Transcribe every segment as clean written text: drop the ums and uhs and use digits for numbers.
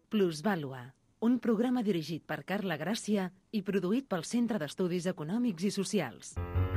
Plusvàlua, un programa dirigit per Carla Gràcia i produït pel Centre d'Estudis Econòmics i Socials.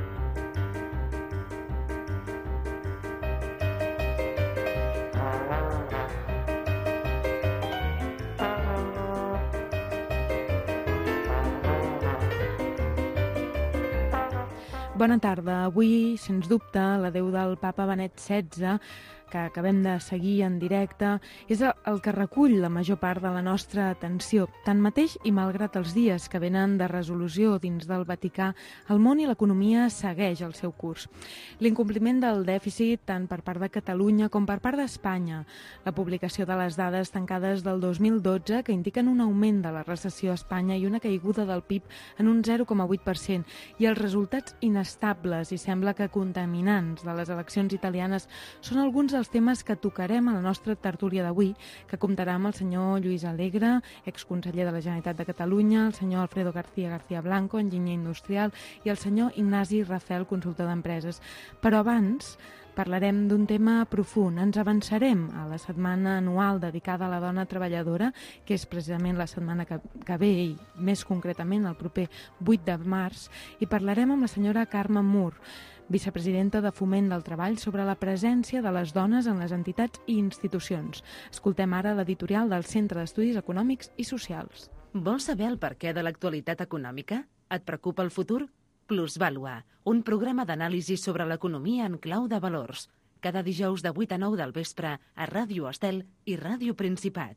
Bona tarda. Avui, sens dubte, l'adéu del papa Benet XVI, que acabem de seguir en directe, és el que recull la major part de la nostra atenció. Tanmateix, i malgrat els dies que venen de resolució dins del Vaticà, el món i l'economia segueix el seu curs. L'incompliment del dèficit, tant per part de Catalunya com per part d'Espanya, la publicació de les dades tancades del 2012, que indiquen un augment de la recessió a Espanya i una caiguda del PIB en un 0,8%, i els resultats inestables i sembla que contaminants de les eleccions italianes són alguns dels temes que tocarem a la nostra tertúlia d'avui, que comptarà amb el senyor Lluís Alegre, exconseller de la Generalitat de Catalunya, el senyor Alfredo García Blanco, enginyer industrial, i el senyor Ignasi Rafel, consultor d'empreses. Però abans parlarem d'un tema profund. Ens avançarem a la setmana anual dedicada a la dona treballadora, que és precisament la setmana que ve, i més concretament el proper 8 de març, i parlarem amb la senyora Carme Mur, vicepresidenta de Foment del Treball, sobre la presència de les dones en les entitats i institucions. Escoltem ara l'editorial del Centre d'Estudis Econòmics i Socials. Vols saber el perquè de l'actualitat econòmica? Et preocupa el futur? Plusvàlua, un programa d'anàlisi sobre l'economia en clau de valors. Cada dijous de 8 a 9 del vespre a Ràdio Estel i Ràdio Principat.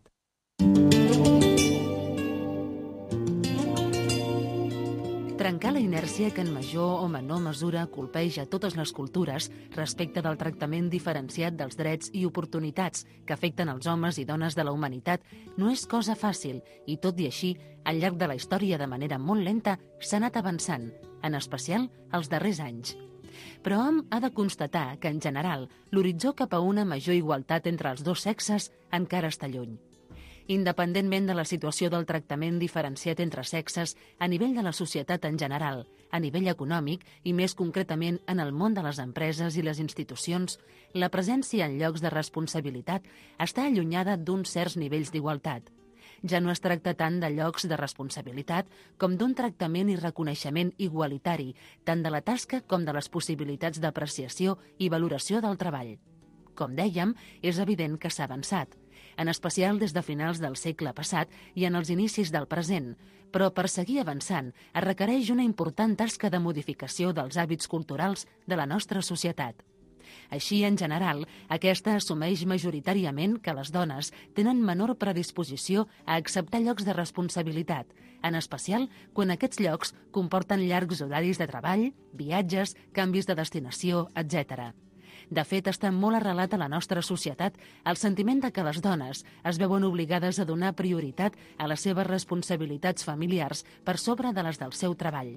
Trencar la inèrcia que en major o menor mesura colpeja totes les cultures respecte del tractament diferenciat dels drets i oportunitats que afecten els homes i dones de la humanitat no és cosa fàcil i, tot i així, al llarg de la història de manera molt lenta s'ha anat avançant, en especial els darrers anys. Però hom ha de constatar que, en general, l'horitzó cap a una major igualtat entre els dos sexes encara està lluny. Independentment de la situació del tractament diferenciat entre sexes a nivell de la societat en general, a nivell econòmic i més concretament en el món de les empreses i les institucions, la presència en llocs de responsabilitat està allunyada d'uns certs nivells d'igualtat. Ja no es tracta tant de llocs de responsabilitat com d'un tractament i reconeixement igualitari, tant de la tasca com de les possibilitats d'apreciació i valoració del treball. Com dèiem, és evident que s'ha avançat, en especial des de finals del segle passat i en els inicis del present, però per seguir avançant es requereix una important tasca de modificació dels hàbits culturals de la nostra societat. Així, en general, aquesta assumeix majoritàriament que les dones tenen menor predisposició a acceptar llocs de responsabilitat, en especial quan aquests llocs comporten llargs horaris de treball, viatges, canvis de destinació, etc. De fet, està molt arrelat a la nostra societat el sentiment de que les dones es veuen obligades a donar prioritat a les seves responsabilitats familiars per sobre de les del seu treball.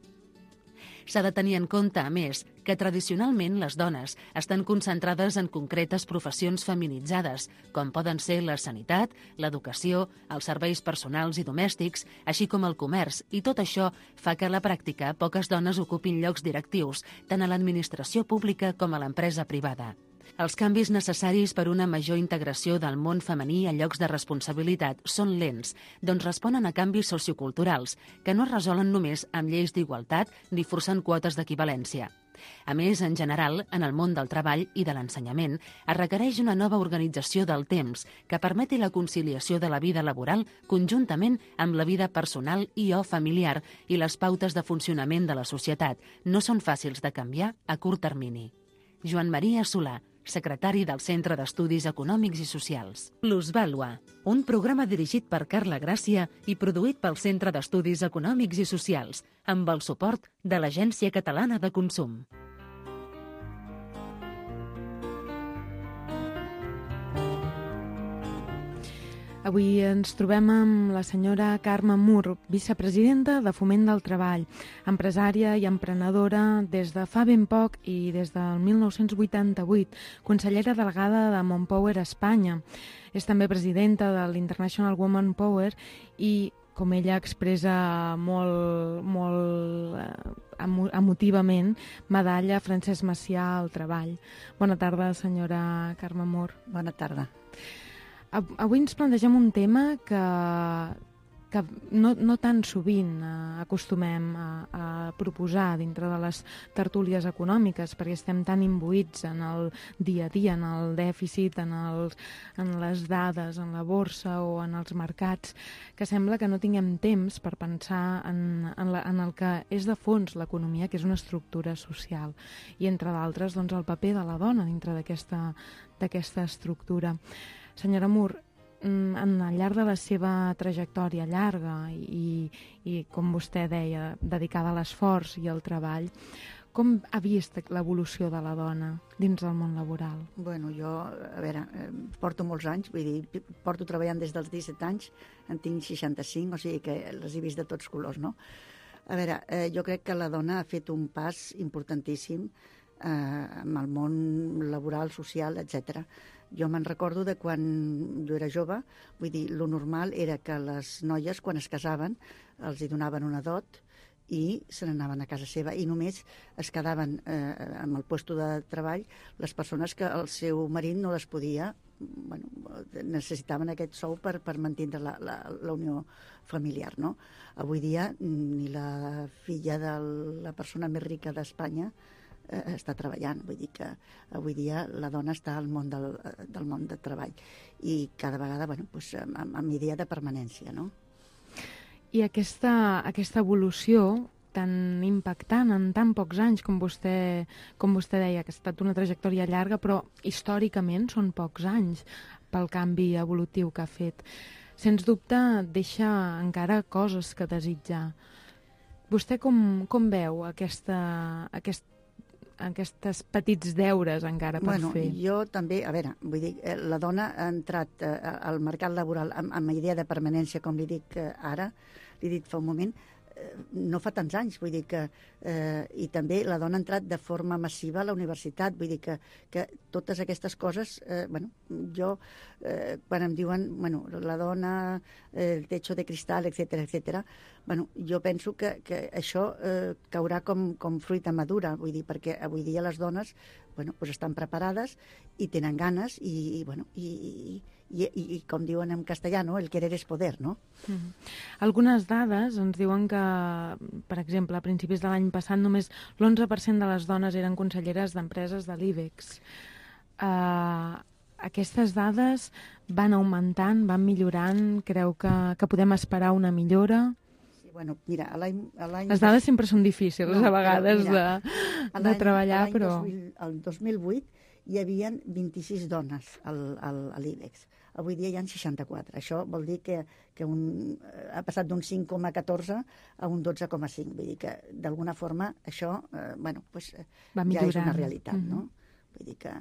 S'ha de tenir en compte, a més, que tradicionalment les dones estan concentrades en concretes professions feminitzades, com poden ser la sanitat, l'educació, els serveis personals i domèstics, així com el comerç, i tot això fa que a la pràctica poques dones ocupin llocs directius, tant a l'administració pública com a l'empresa privada. Els canvis necessaris per una major integració del món femení a llocs de responsabilitat són lents, doncs responen a canvis socioculturals, que no es resolen només amb lleis d'igualtat ni forçant quotes d'equivalència. A més, en general, en el món del treball i de l'ensenyament, es requereix una nova organització del temps que permeti la conciliació de la vida laboral conjuntament amb la vida personal i o familiar, i les pautes de funcionament de la societat no són fàcils de canviar a curt termini. Joan Maria Solà, secretari del Centre d'Estudis Econòmics i Socials. Plusvàlua, un programa dirigit per Carla Gràcia i produït pel Centre d'Estudis Econòmics i Socials, amb el suport de l'Agència Catalana de Consum. Avui ens trobem amb la senyora Carme Mur, vicepresidenta de Foment del Treball, empresària i emprenedora des de fa ben poc i des del 1988, consellera delegada de Monpower Espanya. És també presidenta de l'International Women Power i, com ella expressa molt emotivament, medalla Francesc Macià al treball. Bona tarda, senyora Carme Mur. Bona tarda. Avui ens plantegem un tema que no tan sovint acostumem a proposar dintre de les tertúlies econòmiques, perquè estem tan imbuïts en el dia a dia, en el dèficit, en les dades, en la borsa o en els mercats, que sembla que no tinguem temps per pensar en el que és de fons l'economia, que és una estructura social, i entre d'altres doncs, el paper de la dona dintre d'aquesta estructura. Senyora Mur, al llarg de la seva trajectòria llarga i com vostè deia, dedicada a l'esforç i al treball, com ha vist l'evolució de la dona dins del món laboral? Bueno, jo, a veure, porto molts anys, vull dir, porto treballant des dels 17 anys, en tinc 65, o sigui que les he vist de tots colors, no? A veure, jo crec que la dona ha fet un pas importantíssim amb el món laboral, social, etc. Jo me'n recordo de quan jo era jove, vull dir, lo normal era que les noies, quan es casaven, els hi donaven una dot i se n'anaven a casa seva, i només es quedaven amb el lloc de treball les persones que el seu marit no les podia, bueno, necessitaven aquest sou per mantenir la unió familiar, no? Avui dia ni la filla de la persona més rica d'Espanya està treballant, vull dir que avui dia la dona està al món del món del treball i cada vegada, bueno, doncs, amb idea de permanència, no? I aquesta evolució tan impactant en tan pocs anys, com vostè deia, que ha estat una trajectòria llarga, però històricament són pocs anys pel canvi evolutiu que ha fet. Sens dubte deixa encara coses que desitjar. Vostè com veu aquests petits deures encara per fer? Jo també, a veure, vull dir, la dona ha entrat al mercat laboral amb idea de permanència, com li dic ara, li he dit fa un moment, no fa tants anys, vull dir que i també la dona ha entrat de forma massiva a la universitat, vull dir que totes aquestes coses, bueno, jo quan em diuen, bueno, la dona, el techo de cristal, etcètera, bueno, jo penso que això caurà com fruita madura, vull dir, perquè avui dia les dones, bueno, pues estan preparades i tenen ganes i bueno, i com diuen en castellà, no? El querer és poder, no? Algunes dades ens diuen que, per exemple, a principis de l'any passat només l'11% de les dones eren conselleres d'empreses de l'IBEX. Aquestes dades van augmentant, van millorant? Creu que podem esperar una millora? Sí, bueno, mira, les dades sempre són difícils a vegades de treballar, però... El 2008 hi havia 26 dones a l'IBEX. Avui dia hi ha 64. Això vol dir que ha passat d'un 5,14 a un 12,5. Vull dir que, d'alguna forma, això bueno, pues, ja és una realitat, no? Vull dir que...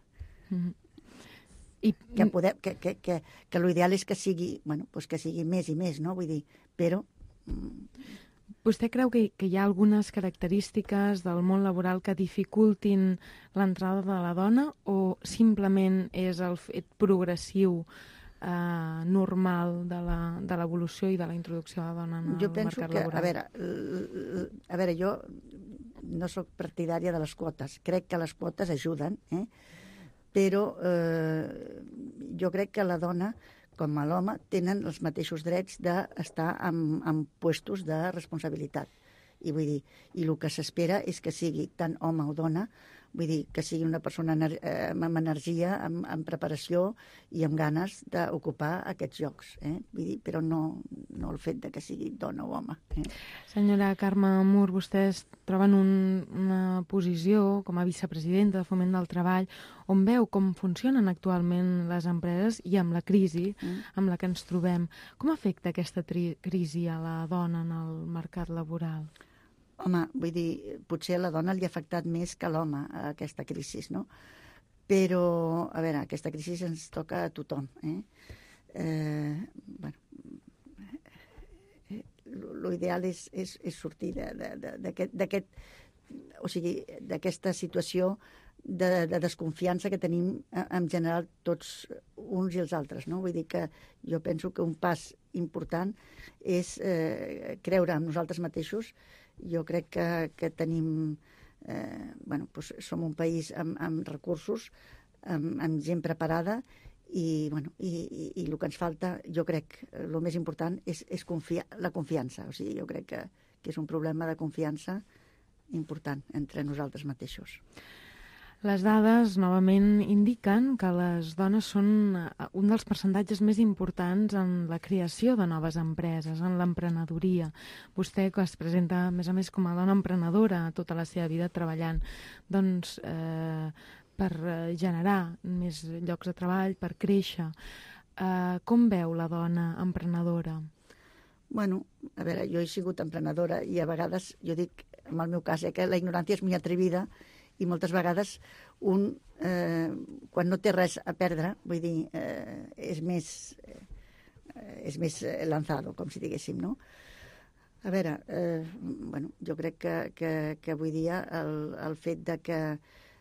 Que l'ideal és que sigui, bueno, pues que sigui més i més, no? Vull dir, però... Vostè creu que hi ha algunes característiques del món laboral que dificultin l'entrada de la dona o simplement és el fet progressiu normal de l'evolució i de la introducció de la dona en el mercat laboral? A veure, jo no sóc partidària de les quotes. Crec que les quotes ajuden, però jo crec que la dona, com a l'home, tenen els mateixos drets d'estar en puestos de responsabilitat. I vull dir, i el que s'espera és que sigui tant home o dona, vull dir, que sigui una persona amb energia, amb preparació i amb ganes d'ocupar aquests llocs. Vull dir, però no el fet de que sigui dona o home. Senyora Carme Mur, vostè es troba en una posició com a vicepresidenta de Foment del Treball on veu com funcionen actualment les empreses i amb la crisi amb la que ens trobem. Com afecta aquesta crisi a la dona en el mercat laboral? Home, vull dir, potser a la dona li ha afectat més que a l'home aquesta crisi, no? Però, a veure, aquesta crisi ens toca a tothom, bueno, l'ideal és sortir d'aquesta situació de desconfiança que tenim en general tots uns i els altres, no? Vull dir que jo penso que un pas important és creure en nosaltres mateixos. Jo crec que tenim, bueno, doncs som un país amb recursos, amb gent preparada I el que ens falta, jo crec, el més important és la confiança. O sigui, jo crec que és un problema de confiança important entre nosaltres mateixos. Les dades, novament, indiquen que les dones són un dels percentatges més importants en la creació de noves empreses, en l'emprenedoria. Vostè, que es presenta, a més, com a dona emprenedora tota la seva vida treballant, doncs, per generar més llocs de treball, per créixer. Com veu la dona emprenedora? Bueno, a veure, jo he sigut emprenedora i a vegades, jo dic, en el meu cas, que la ignorància és molt atrevida i moltes vegades quan no té res a perdre, vull dir, és més lanzado, com si diguéssim, no? A veure, jo crec que avui dia el fet de que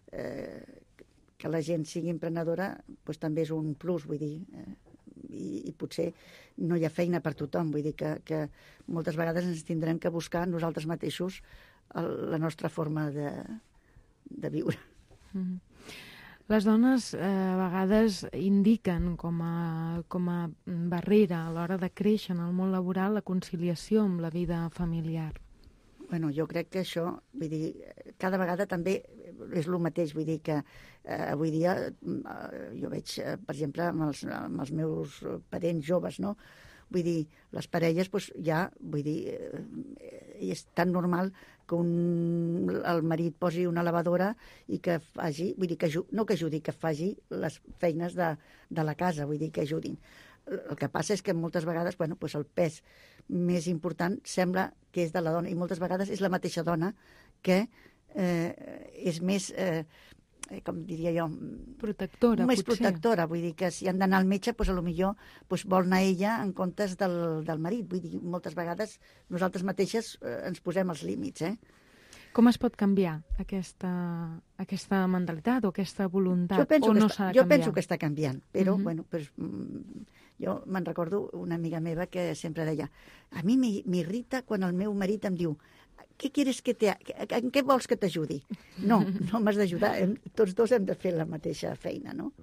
la gent sigui emprenedora doncs també és un plus, vull dir, i potser no hi ha feina per tothom, vull dir que moltes vegades ens tindrem que buscar nosaltres mateixos la nostra forma de viure. Les dones a vegades indiquen com a barrera a l'hora de créixer en el món laboral la conciliació amb la vida familiar. Bueno, jo crec que això, vull dir, cada vegada també és el mateix, vull dir que avui dia jo veig, per exemple, amb els meus parents joves, no? Vull dir, les parelles, doncs ja, vull dir, és tan normal que el marit posi una lavadora i que faci, vull dir, no que ajudi, que faci les feines de la casa, vull dir, que ajudin. El que passa és que moltes vegades, bueno, doncs el pes més important sembla que és de la dona i moltes vegades és la mateixa dona que és més, com diria jo, protectora, més potser. Protectora, vull dir que si han d'anar al metge, doncs potser vol anar ella en comptes del marit. Vull dir, moltes vegades nosaltres mateixes ens posem els límits, Com es pot canviar aquesta mentalitat o aquesta voluntat? Jo penso que està canviant, però, bueno, jo me'n recordo una amiga meva que sempre deia a mi m'irrita quan el meu marit em diu en què vols que t'ajudi? No m'has d'ajudar, tots dos hem de fer la mateixa feina, no?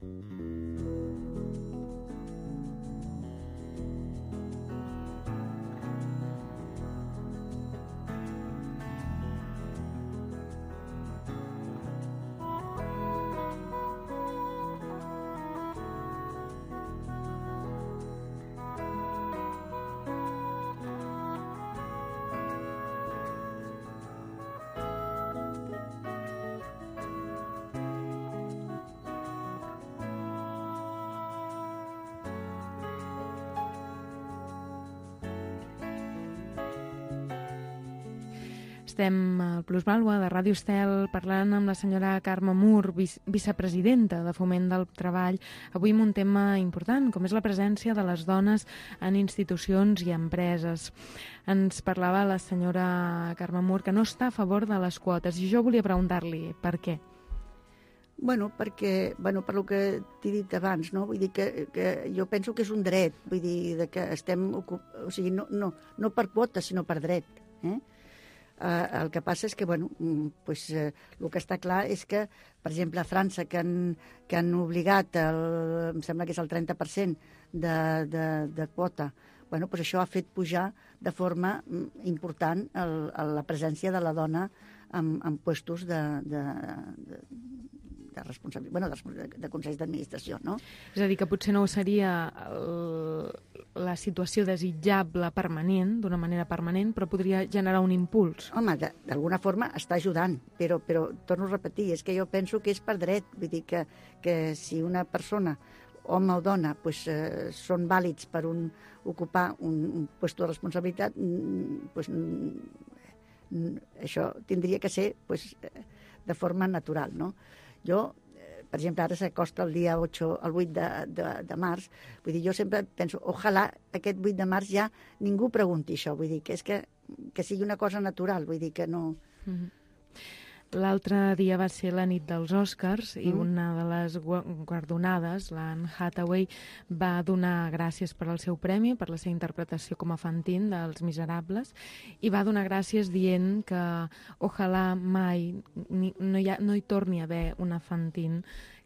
Estem al Plusvàlua de Ràdio Estel parlant amb la senyora Carme Mur, vicepresidenta de Foment del Treball, avui amb un tema important, com és la presència de les dones en institucions i empreses. Ens parlava la senyora Carme Mur que no està a favor de les quotes i jo volia preguntar-li per què. Bueno, perquè, per el que t'he dit abans, no? Vull dir que jo penso que és un dret, vull dir que estem, o sigui, no per quota, sinó per dret, El que passa és que, el que està clar és que, per exemple, a França, que han obligat, em sembla que és el 30% de quota, doncs això ha fet pujar de forma important la presència de la dona en puestos de responsabilitat, de consells d'administració, no? És a dir, que potser no seria la situació desitjable permanent, d'una manera permanent, però podria generar un impuls. Home, d'alguna forma està ajudant, però torno a repetir, és que jo penso que és per dret, vull dir que si una persona, home o dona, són vàlids per ocupar un lloc de responsabilitat, això tindria que ser de forma natural, no? Jo, per exemple, ara s'acosta el dia 8 de març, vull dir, jo sempre penso, ojalà aquest 8 de març ja ningú pregunti això, vull dir, que és que sigui una cosa natural, vull dir que no... L'altre dia va ser la nit dels Oscars i una de les guardonades, l'Anne Hathaway, va donar gràcies per al seu premi, per la seva interpretació com a Fantine dels Miserables, i va donar gràcies dient que ojalà mai no hi torni a haver una Fantine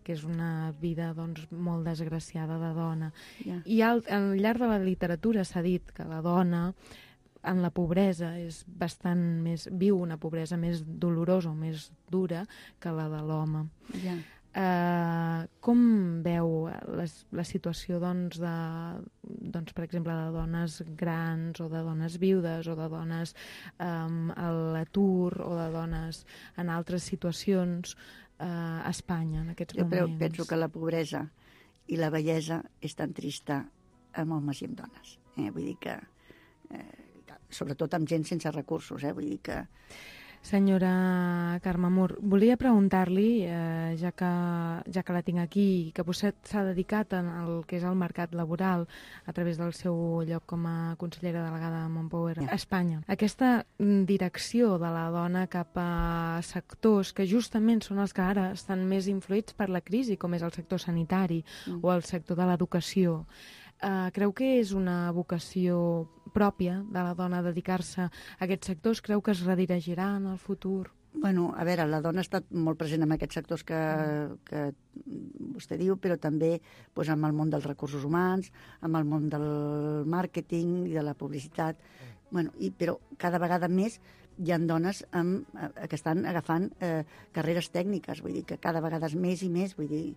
que és una vida doncs, molt desgraciada de dona. Ja. I al llarg de la literatura s'ha dit que la dona en la pobresa viu una pobresa més dolorosa o més dura que la de l'home. Ja. Com veu la situació doncs, per exemple, de dones grans o de dones viudes o de dones a l'atur o de dones en altres situacions a Espanya en aquests moments? Jo penso que la pobresa i la bellesa és tan trista amb homes i amb dones. Vull dir que, sobretot amb gent sense recursos, vull dir que... Senyora Carme Mur, volia preguntar-li, ja que la tinc aquí, que vostè s'ha dedicat al que és el mercat laboral a través del seu lloc com a consellera delegada de Manpower a Espanya. Aquesta direcció de la dona cap a sectors que justament són els que ara estan més influïts per la crisi, com és el sector sanitari o el sector de l'educació, creu que és una vocació pròpia de la dona dedicar-se a aquests sectors? Creu que es redirigirà en el futur? Bueno, a veure, la dona ha estat molt present en aquests sectors que vostè diu, però també doncs, amb el món dels recursos humans, amb el món del màrqueting i de la publicitat. Bueno, però cada vegada més hi ha dones que estan agafant carreres tècniques, vull dir que cada vegada és més i més, vull dir...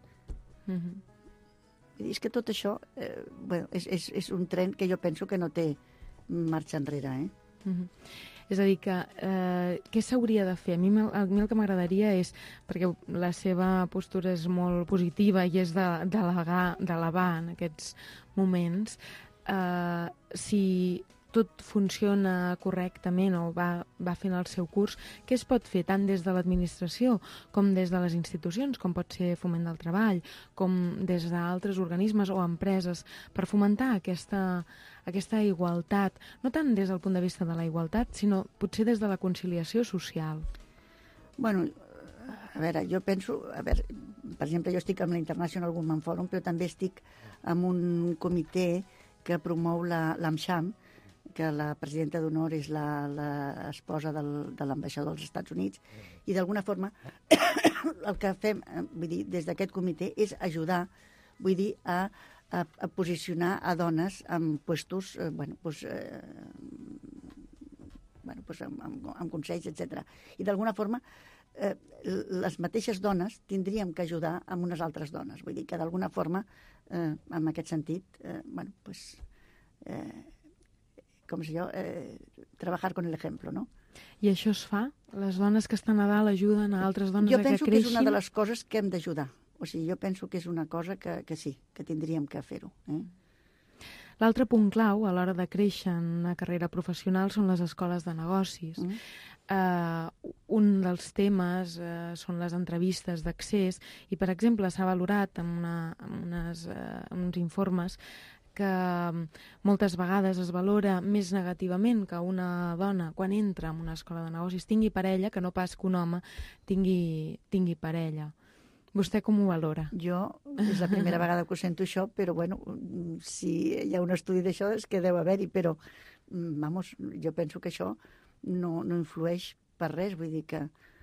És que tot això és un tren que jo penso que no té marxa enrere. És a dir, que què s'hauria de fer? A mi el que m'agradaria és, perquè la seva postura és molt positiva i és d'elevar en aquests moments, si tot funciona correctament o va fent el seu curs, què es pot fer tant des de l'administració com des de les institucions, com pot ser Foment del Treball, com des d'altres organismes o empreses, per fomentar aquesta igualtat, no tant des del punt de vista de la igualtat, sinó potser des de la conciliació social? Bueno, a veure, jo penso... per exemple, jo estic amb la International Women Forum, però també estic amb un comitè que promou l'AmCham, que la presidenta d'honor és l'esposa de l'ambaixador dels Estats Units, i d'alguna forma el que fem, vull dir, des d'aquest comitè és ajudar, vull dir, a posicionar a dones en puestos, amb consells, etc. I d'alguna forma les mateixes dones tindríem que ajudar amb unes altres dones, vull dir que d'alguna forma, en aquest sentit, com si jo, treballar con el ejemplo, no? I això es fa? Les dones que estan a dalt ajuden a altres dones a que creixin? Jo penso que és una de les coses que hem d'ajudar. O sigui, jo penso que és una cosa que sí, que tindríem que fer-ho. L'altre punt clau a l'hora de créixer en una carrera professional són les escoles de negocis. Un dels temes són les entrevistes d'accés i, per exemple, s'ha valorat en uns informes que moltes vegades es valora més negativament que una dona, quan entra en una escola de negocis, tingui parella, que no pas que un home tingui parella. Vostè com ho valora? Jo, és la primera vegada que ho sento això, però bueno, si hi ha un estudi d'això és que deu haver-hi, però jo penso que això no influeix per res, vull dir que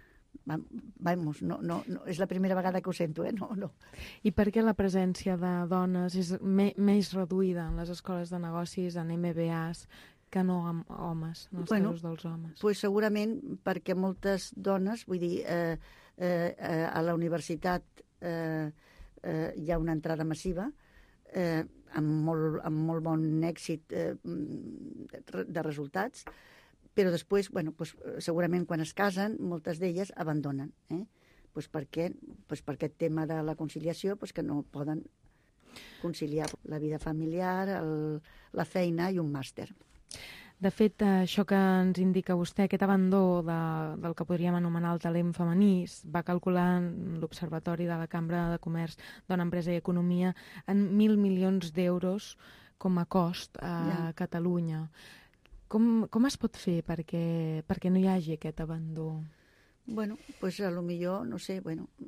no, és la primera vegada que ho sento, no. I per què la presència de dones és més reduïda en les escoles de negocis, en MBAs, que no amb homes, en els casos dels homes? Pues segurament perquè moltes dones, vull dir, a la universitat hi ha una entrada massiva, amb molt bon èxit de resultats, però després, segurament quan es casen, moltes d'elles abandonen. Per aquest tema de la conciliació, que no poden conciliar la vida familiar, la feina i un màster. De fet, això que ens indica vostè, aquest abandó del que podríem anomenar el talent femení, va calcular l'Observatori de la Cambra de Comerç, Dona, Empresa i Economia en 1.000 milions d'euros com a cost a Catalunya. Com es pot fer perquè no hi hagi aquest abandó? Bueno, pues a lo millor, no sé,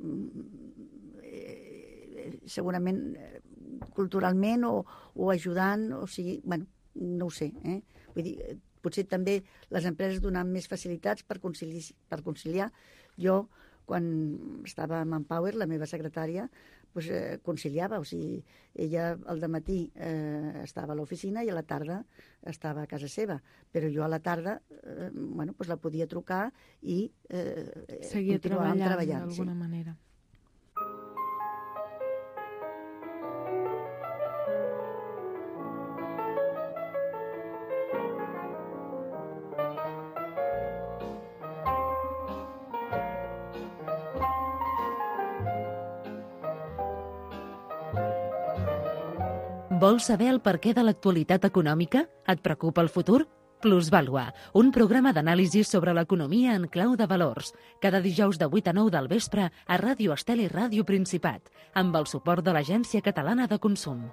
segurament culturalment o ajudant, o sigui, no ho sé, Vull dir, potser també les empreses donant més facilitats per conciliar. Jo quan estava amb en Power, la meva secretària, doncs, conciliava, o sigui, ella al dematí estava a l'oficina i a la tarda estava a casa seva, però jo a la tarda doncs la podia trucar i seguia treballant d'alguna manera. Vols saber el perquè de l'actualitat econòmica? Et preocupa el futur? Plusvàlua, un programa d'anàlisi sobre l'economia en clau de valors. Cada dijous de 8 a 9 del vespre a Ràdio Estel i Ràdio Principat, amb el suport de l'Agència Catalana de Consum.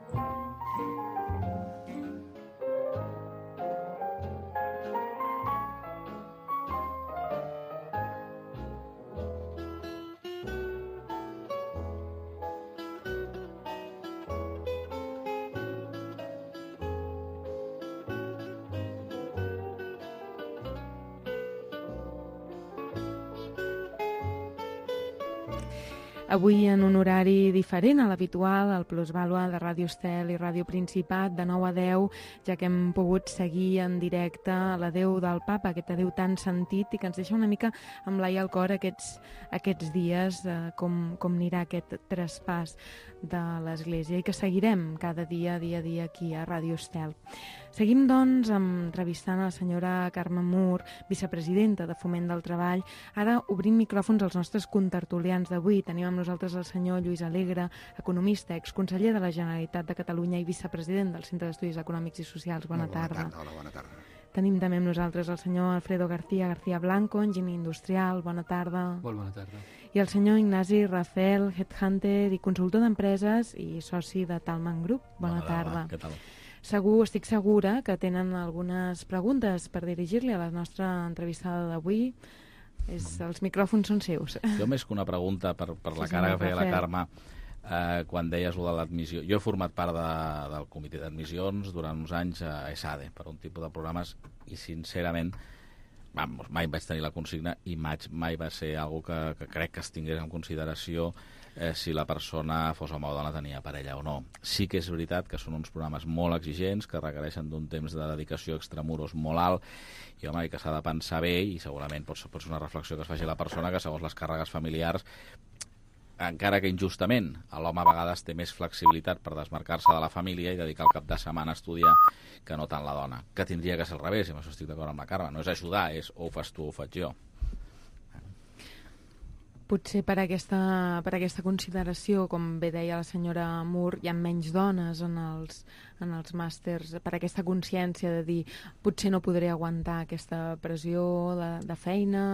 Avui en un horari diferent a l'habitual, al Plusvàlua de Ràdio Estel i Ràdio Principat, de 9 a 10, ja que hem pogut seguir en directe l'adeu del papa, aquest adeu tan sentit i que ens deixa una mica amb l'ai al cor aquests dies, com anirà aquest traspàs de l'Església i que seguirem cada dia a dia aquí a Ràdio Estel. Seguim, doncs, entrevistant a la senyora Carme Mur, vicepresidenta de Foment del Treball. Ara obrim micròfons als nostres contertulians d'avui. Tenim amb nosaltres el senyor Lluís Alegre, economista, exconseller de la Generalitat de Catalunya i vicepresident del Centre d'Estudis Econòmics i Socials. Bona tarda. Hola, bona tarda. Tenim també amb nosaltres el senyor Alfredo García Blanco, enginyer industrial. Bona tarda. Molt bona tarda. I el senyor Ignasi Rafel, headhunter i consultor d'empreses i soci de Talman Group. Bona tarda. Què tal? Estic segura que tenen algunes preguntes per dirigir-li a la nostra entrevistada d'avui. Els micròfons són seus. Jo més que una pregunta per la cara que feia la Carme quan deies lo de l'admissió. Jo he format part del comitè d'admissions durant uns anys a ESADE per un tipus de programes i sincerament mai vaig tenir la consigna i mai va ser algo que crec que es tingués en consideració si la persona fos home o dona, tenia parella o no. Sí que és veritat que són uns programes molt exigents, que requereixen d'un temps de dedicació extramuros molt alt i home, que s'ha de pensar bé i segurament pot ser una reflexió que es faci la persona que segons les càrregues familiars, encara que injustament, l'home a vegades té més flexibilitat per desmarcar-se de la família i dedicar el cap de setmana a estudiar que no tant la dona, que tindria que ser al revés, i amb això estic d'acord amb la Carme, no és ajudar, és o ho fas tu o ho faig jo. Potser per aquesta consideració, com bé deia la senyora Mur, hi ha menys dones en els màsters, per aquesta consciència de dir potser no podré aguantar aquesta pressió de feina.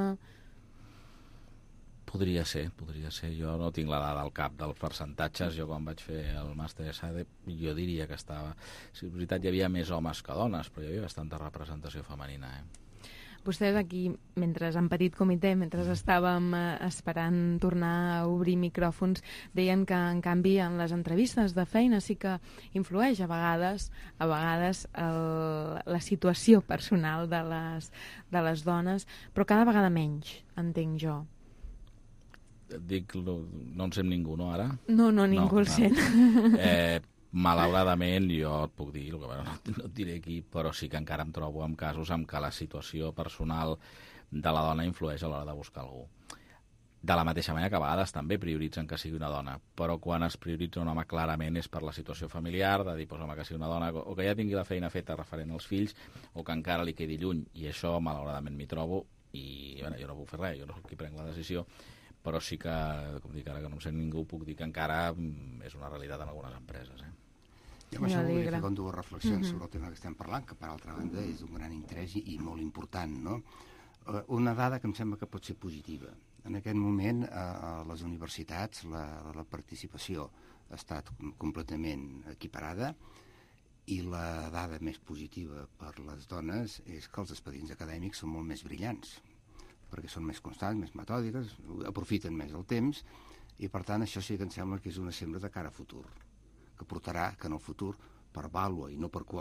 Podria ser. Jo no tinc la dada al cap dels percentatges. Jo quan vaig fer el màster de SADE jo diria que estava... Si és veritat, hi havia més homes que dones, però hi havia bastanta representació femenina, Vostès aquí, en petit comitè, mentre estàvem esperant tornar a obrir micròfons, deien que, en canvi, en les entrevistes de feina sí que influeix a vegades la situació personal de les dones, però cada vegada menys, entenc jo. Dic, no en sent ningú, no, ara? No, ningú el sent. Malauradament, jo et puc dir, no et diré aquí, però sí que encara em trobo en casos en què la situació personal de la dona influeix a l'hora de buscar algú. De la mateixa manera que a vegades també prioritzen que sigui una dona, però quan es prioritza un home clarament és per la situació familiar, de dir, home, que sigui una dona, o que ja tingui la feina feta referent als fills, o que encara li quedi lluny, i això malauradament m'hi trobo, i jo no puc fer res, jo no soc qui prenc la decisió, però sí que, com dic ara que no em sent ningú, puc dir que encara és una realitat en algunes empreses. Jo amb això volia fer dues reflexions sobre el tema que estem parlant, que per altra banda és d'un gran interès i molt important, no? Una dada que em sembla que pot ser positiva. En aquest moment a les universitats la participació ha estat completament equiparada i la dada més positiva per les dones és que els expedients acadèmics són molt més brillants, perquè són més constants, més metòdiques, aprofiten més el temps, i per tant això sí que em sembla que és una sembra de cara a futur, que portarà que en el futur, per vàlua i no per quota,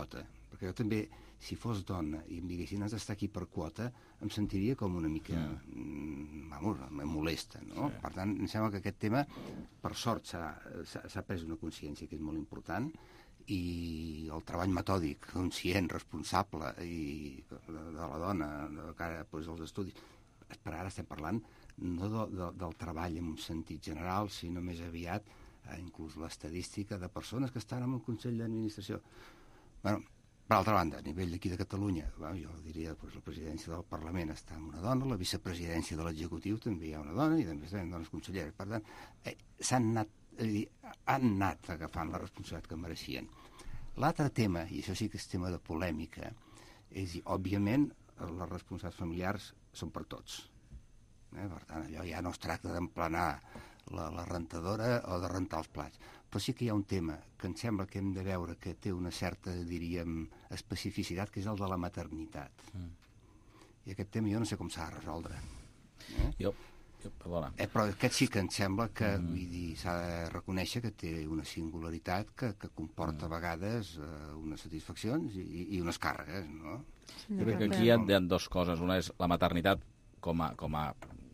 perquè jo també, si fos dona i em diguessin has d'estar aquí per quota, em sentiria com una mica, vamos, me molesta, no? Sí. Per tant, em sembla que aquest tema, per sort, s'ha pres una consciència que és molt important, i el treball metòdic, conscient, responsable i de la dona, de cara als estudis. Per ara estem parlant no del treball en un sentit general, sinó més aviat inclús l'estadística de persones que estan en el Consell d'Administració. Bueno, per altra banda, a nivell d'aquí de Catalunya, jo diria que la presidència del Parlament està amb una dona, la vicepresidència de l'executiu també hi ha una dona, i també hi ha dones conselleres. Per tant, han anat agafant la responsabilitat que mereixien. L'altre tema, i això sí que és tema de polèmica, és, òbviament, les responsabilitats familiars són per tots. Per tant, allò ja no es tracta d'emplenar la rentadora o de rentar els plats. Però sí que hi ha un tema que em sembla que hem de veure que té una certa, diríem, especificitat, que és el de la maternitat. I aquest tema jo no sé com s'ha de resoldre. Perdona. Però aquest sí que em sembla que s'ha de reconèixer que té una singularitat que comporta a vegades unes satisfaccions i unes càrregues, no? Jo crec que aquí hi ha dues coses. Una és la maternitat com a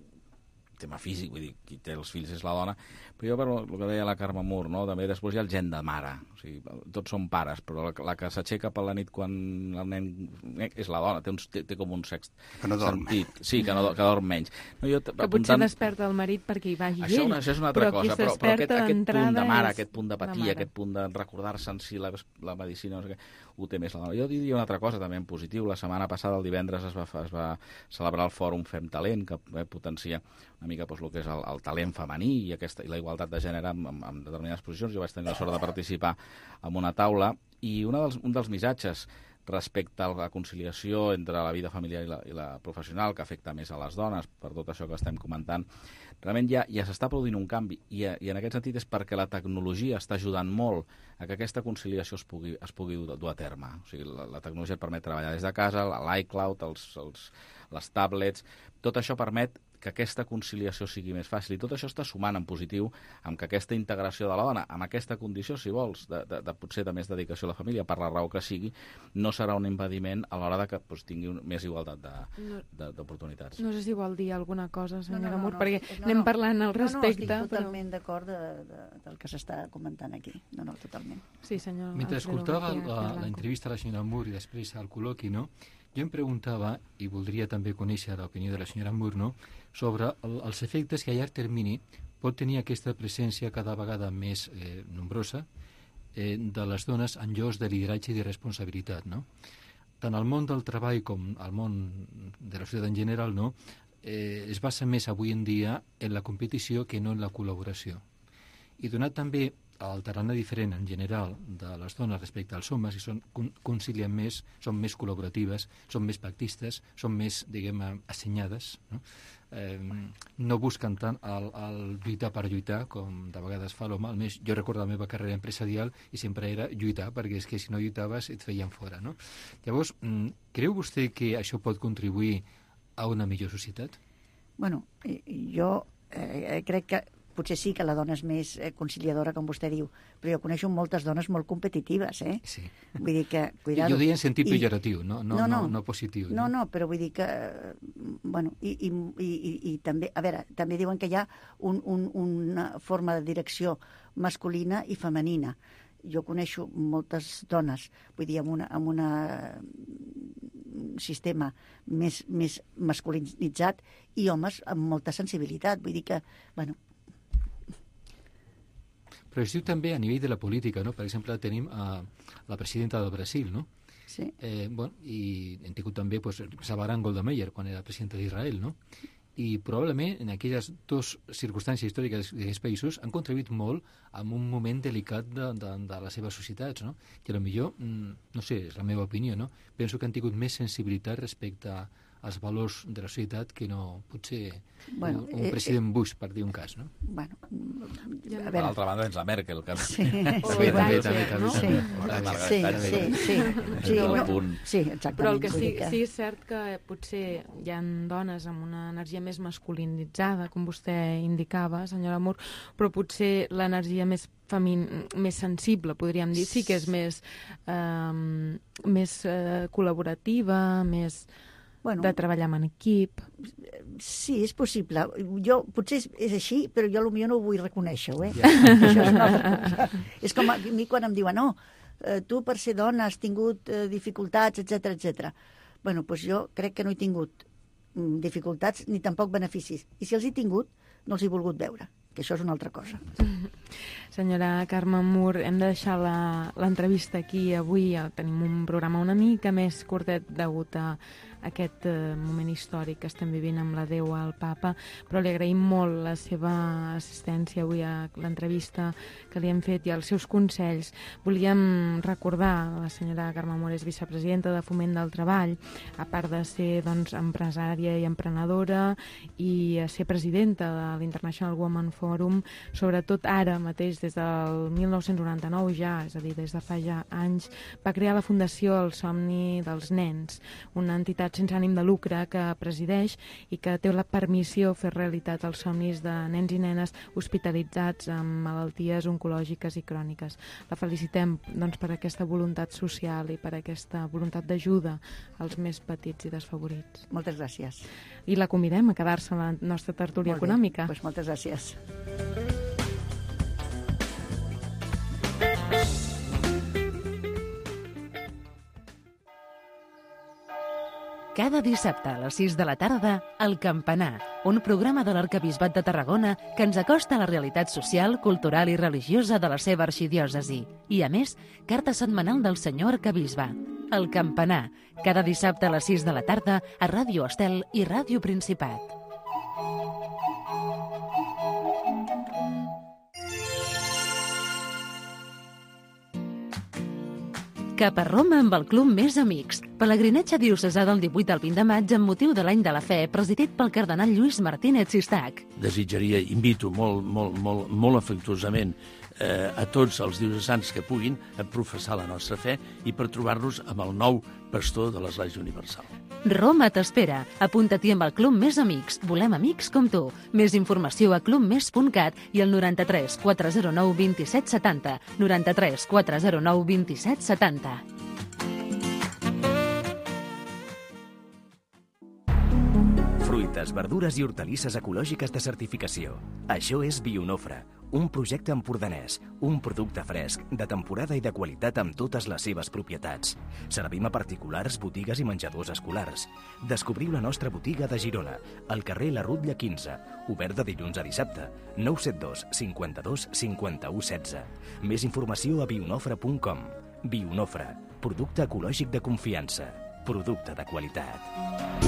tema físic, vull dir, qui té els fills és la dona, però jo per el que deia la Carme Mur, no? També després hi ha el gen de mare, o sigui, tots són pares, però la que s'aixeca per la nit quan el nen és la dona, té com un sext sentit. Sí, que dorm menys. No, que potser desperta el marit perquè hi vagi ell. Això és una altra cosa, però aquest punt de mare, aquest punt d'apatia, aquest punt de recordar-se en si la medicina, no sé què, ho té més la dona. Jo diria una altra cosa també en positiu. La setmana passada, el divendres, es va celebrar el fòrum Fem Talent, que potencia una mica el que és el talent femení i la igualtat de gènere en determinades posicions. Jo vaig tenir la sort de participar en una taula i un dels missatges respecte a la conciliació entre la vida familiar i la professional, que afecta més a les dones, per tot això que estem comentant, realment ja s'està produint un canvi, i en aquest sentit és perquè la tecnologia està ajudant molt a que aquesta conciliació es pugui dur a terme. O sigui, la tecnologia et permet treballar des de casa, l'iCloud, les tablets, tot això permet que aquesta conciliació sigui més fàcil. I tot això està sumant en positiu amb que aquesta integració de la dona, amb aquesta condició, si vols, de potser de més dedicació a la família, per la raó que sigui, no serà un impediment a l'hora de que tingui més igualtat d'oportunitats. No sé si vol dir alguna cosa, senyora Mur, perquè anem parlant al respecte. No, estic totalment d'acord del que s'està comentant aquí. No, totalment. Sí, senyor. Mentre escoltava l'entrevista a la senyora Mur i després al col·loqui, no? Jo em preguntava, i voldria també conèixer l'opinió de la senyora Mur, no?, sobre els efectes que a llarg termini pot tenir aquesta presència cada vegada més nombrosa de les dones en llocs de lideratge i de responsabilitat, no? Tant el món del treball com el món de la societat en general, no?, es basa més avui en dia en la competició que no en la col·laboració. I donat també el tarannà diferent en general de les dones respecte als homes, i concilien més, són més col·laboratives, són més pactistes, són més, diguem, assenyades, no? No busquen tant el lluitar per lluitar, com de vegades fa l'home. Almenys jo recordo la meva carrera empresarial i sempre era lluitar, perquè és que si no lluitaves et feien fora, no? Llavors, creu vostè que això pot contribuir a una millor societat? Bueno, jo crec que potser sí que la dona és més conciliadora, com vostè diu, però jo coneixo moltes dones molt competitives, Sí. Vull dir que... Cuidado. Jo deia en sentit pejoratiu, no positiu. No, però vull dir que... Bueno, i també... A veure, també diuen que hi ha una forma de direcció masculina i femenina. Jo coneixo moltes dones, vull dir, amb un sistema més masculinitzat, i homes amb molta sensibilitat. Vull dir que, bueno... Però es diu també a nivell de la política, no? Per exemple, tenim la presidenta del Brasil, no? Sí. I hem tingut també Sabaran Golda-Meir, quan era presidenta d'Israel, no? I probablement en aquelles dues circumstàncies històriques d'aquests països han contribuït molt en un moment delicat de les seves societats, no? Que potser, no sé, és la meva opinió, no? Penso que han tingut més sensibilitat respecte a els valors de la societat que no potser un president Bush, per dir un cas, no? Bueno, per l'altra banda tens la Merkel, que... Sí, exactament. Però el que sí és cert que potser hi ha dones amb una energia més masculinitzada, com vostè indicava, senyora Mur, però potser l'energia més sensible, podríem dir, sí que és més col·laborativa, més de treballar en equip. Sí, és possible. Potser és així, però jo potser no ho vull reconèixer, Això és una altra cosa. És com a mi quan em diuen, no, tu per ser dona has tingut dificultats, etc. Bueno, doncs jo crec que no he tingut dificultats ni tampoc beneficis. I si els he tingut, no els he volgut veure, que això és una altra cosa. Senyora Carme Mur, hem de deixar l'entrevista aquí avui. Tenim un programa una mica més curtet degut a aquest moment històric que estem vivint amb l'adeu al papa, però li agraïm molt la seva assistència avui a l'entrevista que li hem fet i els seus consells. Volíem recordar, la senyora Carme Mur és vicepresidenta de Foment del Treball, a part de ser empresària i emprenedora i ser presidenta de l'International Women Forum, sobretot ara mateix, des del 1999 ja, és a dir, des de fa ja anys, va crear la Fundació El Somni dels Nens, una entitat sense ànim de lucre que presideix i que té la permissió de fer realitat els somnis de nens i nenes hospitalitzats amb malalties oncològiques i cròniques. La felicitem per aquesta voluntat social i per aquesta voluntat d'ajuda als més petits i desfavorits. Moltes gràcies. I la convidem a quedar-se a la nostra tertúlia econòmica. Doncs moltes gràcies. Cada dissabte a les 6 de la tarda, El Campanar, un programa de l'Arquebisbat de Tarragona que ens acosta a la realitat social, cultural i religiosa de la seva arxidiòcesi. I, a més, carta setmanal del senyor arquebisbe. El Campanar, cada dissabte a les 6 de la tarda a Ràdio Estel i Ràdio Principat. Cap a Roma amb el Club Més Amics. Pelegrinatge diocesà del 18 al 20 de maig amb motiu de l'Any de la Fe, presidit pel cardenal Lluís Martínez Sistac. Desitjaria, invito molt afectuosament a tots els diocesans que puguin a professar la nostra fe i per trobar-nos amb el nou pastor de l'Església Universal. Roma t'espera. Apunta-t'hi amb el Club Més Amics. Volem amics com tu. Més informació a clubmes.cat i al 93 409 27 70. 93 409 27 70. Fruites, verdures i hortalisses ecològiques de certificació. Això és Bionofre, un projecte empordanès, un producte fresc, de temporada i de qualitat amb totes les seves propietats. Servim a particulars, botigues i menjadors escolars. Descobriu la nostra botiga de Girona, al carrer La Rutlla 15, obert de dilluns a dissabte, 972 52 51 16. Més informació a bionofre.com. Bionofre, producte ecològic de confiança, producte de qualitat.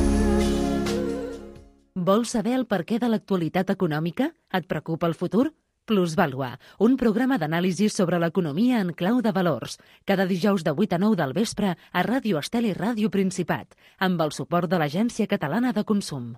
Vols saber el perquè de l'actualitat econòmica? Et preocupa el futur? Plusvàlua, un programa d'anàlisi sobre l'economia en clau de valors. Cada dijous de 8 a 9 del vespre a Ràdio Estel i Ràdio Principat, amb el suport de l'Agència Catalana de Consum.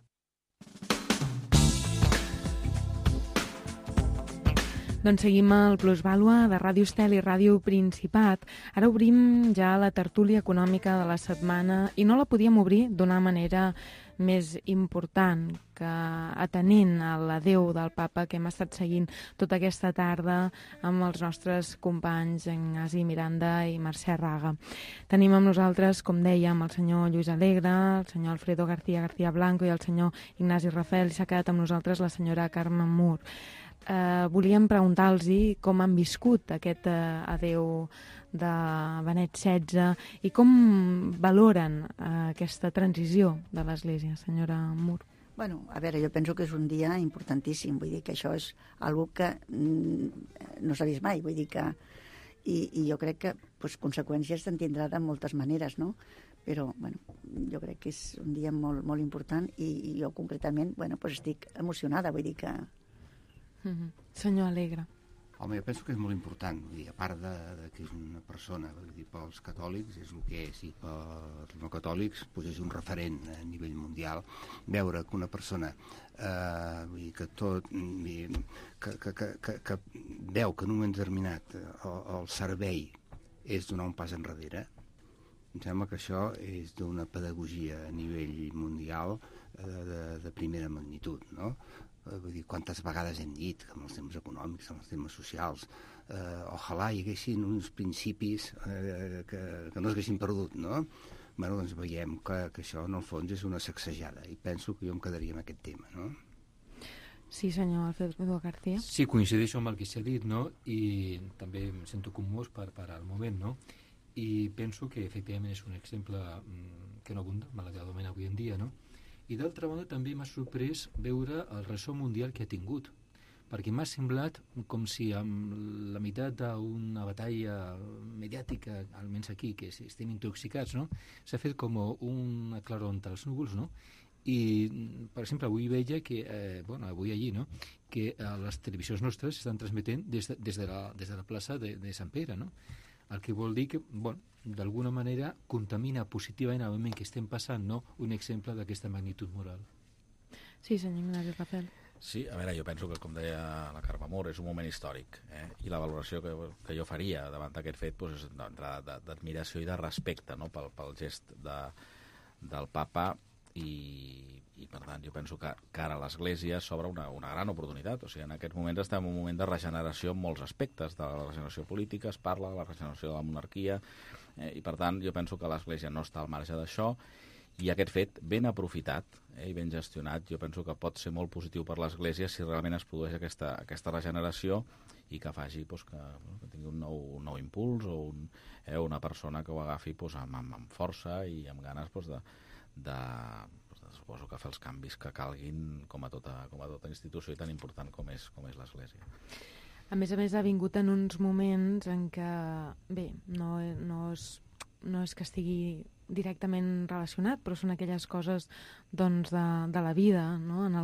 Doncs seguim el Plusvàlua de Ràdio Estel i Ràdio Principat. Ara obrim ja la tertúlia econòmica de la setmana i no la podíem obrir d'una manera més important que atenent a l'adeu del papa que hem estat seguint tota aquesta tarda amb els nostres companys Ignasi Miranda i Mercè Raga. Tenim amb nosaltres, com dèiem, el senyor Lluís Alegre, el senyor Alfredo García Blanco i el senyor Ignasi Rafel, i s'ha quedat amb nosaltres la senyora Carme Mur. Volíem preguntar-los com han viscut aquest adeu de Benet XVI i com valoren aquesta transició de l'Església, senyora Mur. Bueno, a veure, jo penso que és un dia importantíssim, vull dir que això és algo que no s'ha vist mai, vull dir que... I jo crec que conseqüències se'n tindrà de moltes maneres, no? Però, bueno, jo crec que és un dia molt, molt important i jo concretament, estic emocionada, vull dir que... Senyor Alegre. Home, jo penso que és molt important, vull dir, a part de que és una persona, vull dir, pels catòlics és el que és, i pels no catòlics doncs és un referent a nivell mundial. Veure que una persona vull dir, que veu que en un moment determinat el servei és donar un pas enrere, em sembla que això és d'una pedagogia a nivell mundial de primera magnitud, no? Vull dir, quantes vegades hem dit que amb els temes econòmics, amb els temes socials, ojalà hi haguessin uns principis que no s'haguessin perdut, no? Bé, doncs veiem que això, en el fons, és una sacsejada, i penso que jo em quedaria amb aquest tema, no? Sí, senyor Alfredo García. Sí, coincideixo amb el que s'ha dit, no? I també em sento commós per al moment, no? I penso que, efectivament, és un exemple que no abunda, malauradament, avui en dia, no? I d'altra banda també m'ha sorprès veure el ressò mundial que ha tingut, perquè m'ha semblat com si amb la meitat d'una batalla mediàtica, almenys aquí, que estem intoxicats, no? S'ha fet com una claror entre els núvols, no? I, per exemple, avui veia que, avui allí, no?, que les televisions nostres estan transmetent des de la plaça de Sant Pere, no? El que vol dir que, d'alguna manera contamina positivament el moment que estem passant, no?, un exemple d'aquesta magnitud moral. Sí, senyor Ignasi Rafel. Sí, a veure, jo penso que, com deia la Carme Mur, és un moment històric, i la valoració que jo faria davant d'aquest fet és d'admiració i de respecte, no?, pel gest del papa, i per tant jo penso que ara a l'Església s'obre una gran oportunitat. O sigui, en aquests moments estem en un moment de regeneració en molts aspectes, de la regeneració política, es parla de la regeneració de la monarquia, i per tant jo penso que l'Església no està al marge d'això, i aquest fet ben aprofitat i ben gestionat jo penso que pot ser molt positiu per l'Església si realment es produeix aquesta regeneració i que faci que tingui un nou impuls o una persona que ho agafi amb força i amb ganes suposo que fer els canvis que calguin com a tota institució i tan important com és l'Església. A més, ha vingut en uns moments en què, bé, no és que estigui directament relacionat, però són aquelles coses doncs, de la vida, no?, en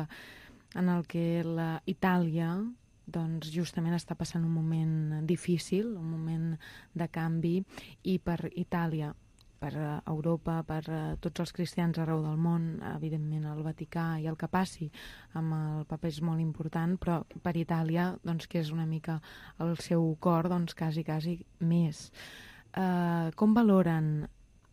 el que la Itàlia doncs, justament està passant un moment difícil, un moment de canvi, i per Itàlia, per Europa, per tots els cristians arreu del món, evidentment el Vaticà i el que passi amb el papa és molt important, però per Itàlia, doncs, que és una mica el seu cor, doncs, quasi més. Com valoren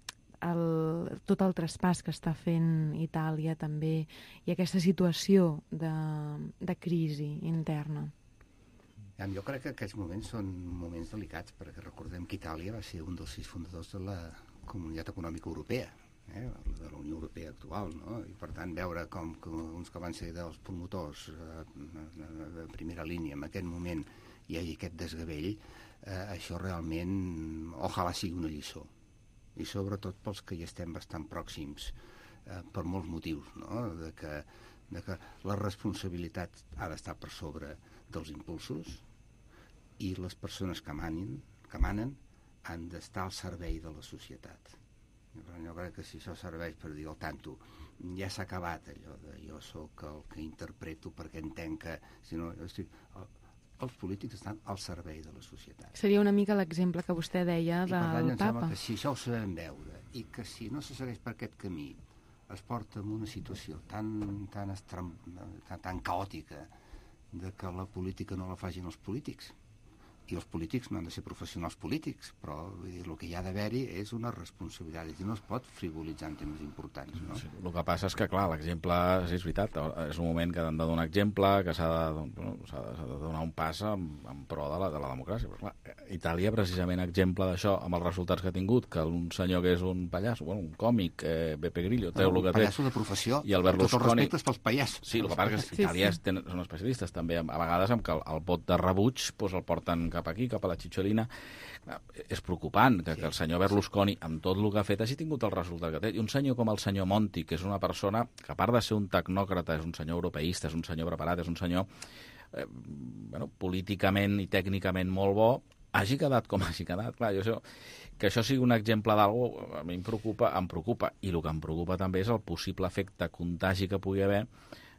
tot el traspàs que està fent Itàlia també i aquesta situació de crisi interna? Jo crec que aquests moments són moments delicats, perquè recordem que Itàlia va ser un dels 6 fundadors de la Comunitat Econòmica Europea, de la Unió Europea actual, no? I per tant veure com uns que van ser dels promotors de primera línia en aquest moment hi hagi aquest desgavell, això realment ojalà sigui una lliçó, i sobretot pels que hi estem bastant pròxims per molts motius, no? de que la responsabilitat ha d'estar per sobre dels impulsos i les persones que manen han d'estar al servei de la societat. Jo crec que si això serveix per dir al tanto, ja s'ha acabat allò de jo sóc el que interpreto perquè entenc que... Els polítics estan al servei de la societat. Seria una mica l'exemple que vostè deia del Papa. I per tant, em sembla que si això ho sabem veure i que si no se segueix per aquest camí es porta en una situació tan caòtica de que la política no la facin els polítics, i els polítics no han de ser professionals polítics, però vull dir, el que hi ha d'haver-hi és una responsabilitat, i no es pot frivolitzar en temes importants, no? Sí, el que passa és que, clar, l'exemple, sí, és veritat, és un moment que han de donar exemple, que s'ha de donar un pas en pro de la democràcia. Però, clar, Itàlia, precisament, exemple d'això, amb els resultats que ha tingut, que un senyor que és un pallasso, un còmic, Beppe Grillo, treu el que té... Un pallasso de professió, i el Berlusconi... Tots els respectes pels pallassos. Sí, el que passa és que Itàlia són especialistes també, a vegades, amb que el vot de rebuig el porten cap aquí, cap a la xitxolina. És preocupant que el senyor Berlusconi, amb tot el que ha fet, hagi tingut el resultat que té. I un senyor com el senyor Monti, que és una persona que, a part de ser un tecnòcrata, és un senyor europeista, és un senyor preparat, és un senyor políticament i tècnicament molt bo, hagi quedat com hagi quedat. Clar, que això sigui un exemple d'algú, a mi em preocupa. I el que em preocupa també és el possible efecte contagi que pugui haver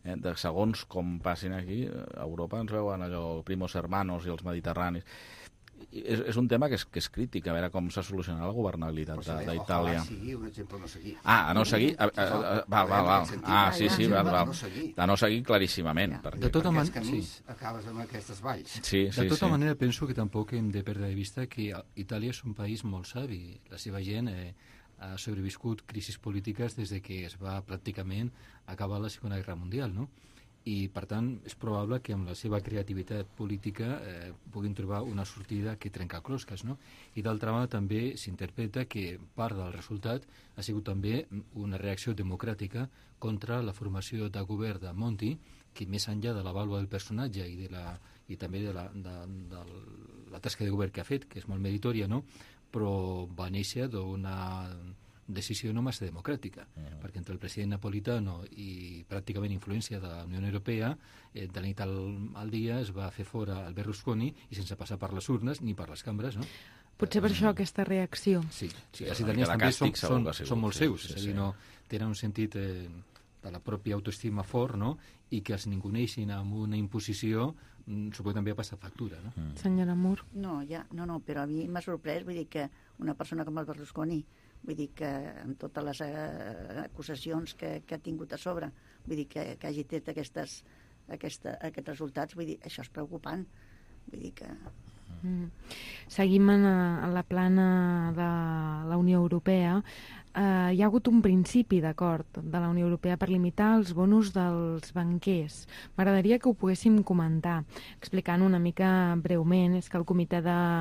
de segons com passin aquí, a Europa ens veuen allò primos hermanos i els mediterranis. És un tema que és crític, a veure com s'ha solucionat la governabilitat d'Itàlia. Ojalà sigui un exemple no seguir. A no seguir? Val. Sí, val. A no seguir claríssimament. De tota manera, acabes amb aquestes valls. De tota manera, penso que tampoc hem de perdre de vista que Itàlia és un país molt savi. La seva gent ha sobreviscut crisis polítiques des que es va pràcticament acabar la Segona Guerra Mundial, no? I, per tant, és probable que amb la seva creativitat política puguin trobar una sortida que trenca closques, no? I, d'altra banda, també s'interpreta que part del resultat ha sigut també una reacció democràtica contra la formació de govern de Monti, que més enllà de la vàlua del personatge i també de la tasca de govern que ha fet, que és molt meritòria, no? Però va néixer d'una decisió no massa democràtica, perquè entre el president Napolitano i pràcticament influència de la Unió Europea, de la nit al dia es va fer fora el Berlusconi i sense passar per les urnes ni per les cambres, no? Potser per això aquesta reacció. Sí, els italians també són molt seus, és a dir, no, tenen un sentit de la pròpia autoestima fort, no? I que els ninguneixin amb una imposició suposo també ha passat factura, no? Senyora Mur. No, però a mi m'ha sorprès, vull dir que una persona com el Berlusconi, vull dir que amb totes les acusacions que ha tingut a sobre, vull dir que hagi tret aquests resultats, vull dir, això és preocupant, vull dir que... Seguim en la plana de la Unió Europea. Hi ha hagut un principi d'acord de la Unió Europea per limitar els bonus dels banquers. M'agradaria que ho poguéssim comentar, explicant una mica breument. És que el Comitè